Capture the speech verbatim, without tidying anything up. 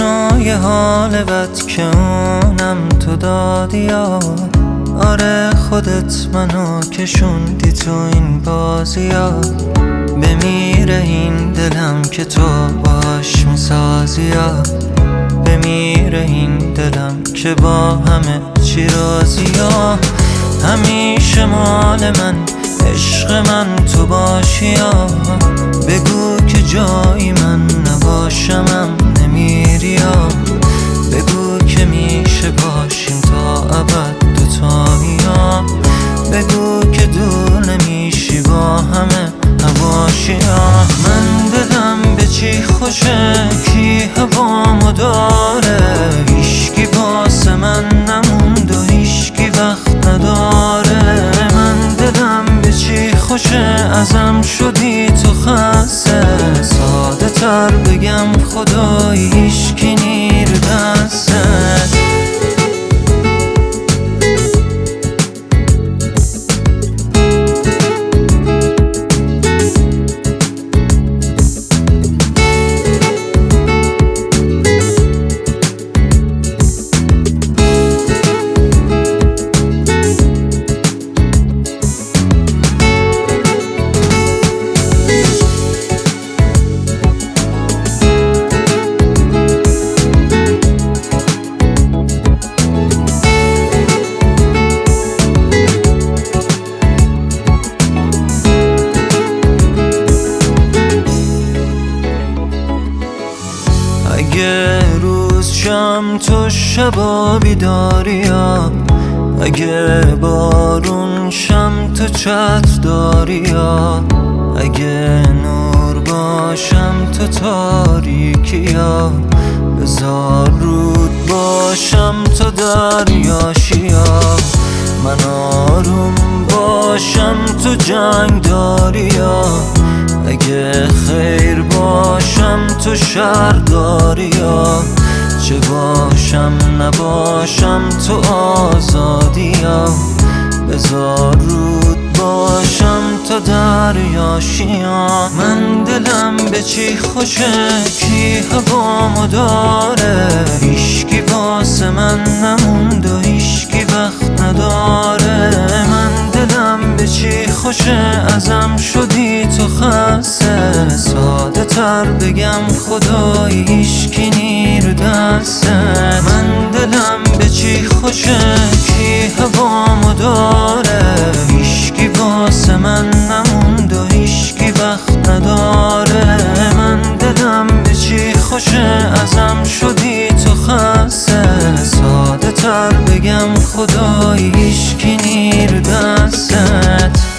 تنهای حال بد که اونم تو دادی یا آره خودت منو کشوندی تو این بازی یا بمیره این دلم که تو باش میسازی یا بمیره این دلم که با همه چی راضی یا همیشه مال من عشق من تو باشی یا بگو که جایی من نباشمم نمیری یا بگو که میشه باشیم تا ابد دوتایی یا بگو که دور نمیشی با همه هواشی یا من دلم به چی خوشه کی هوامو داره هیشکی واسه من نموند و هیشکی وقت نداره من دلم به چی خوشه ازم شدی تو خسته ساده تر بگم خدایی هیشکی نیر دستت اگه روز شم تو شبا بیداری یا اگه بارون شم تو چتر داری یا اگه نور باشم تو تاریکی یا بذار رود باشم تو دریاشی یا من آروم باشم تو جنگ داری یا اگه خیر باشم تو شر داری یا چه باشم نباشم تو آزادی یا بذار رود باشم تو دریاشی یا من دلم به چی خوشه کی هوامو داره هیشکی واسه من نموند و هیشکی وقت نداره من دلم به چی خوشه ازم شدی تو خسته ساده تر بگم خدایی هیشکی نیر دستت من دلم به چی خوشه کی هوامو داره هیشکی واسه من نموند و هیشکی وقت نداره من دلم به چی خوشه ازم شدی تو خسته ساده تر بگم خدایی هیشکی نیر دستت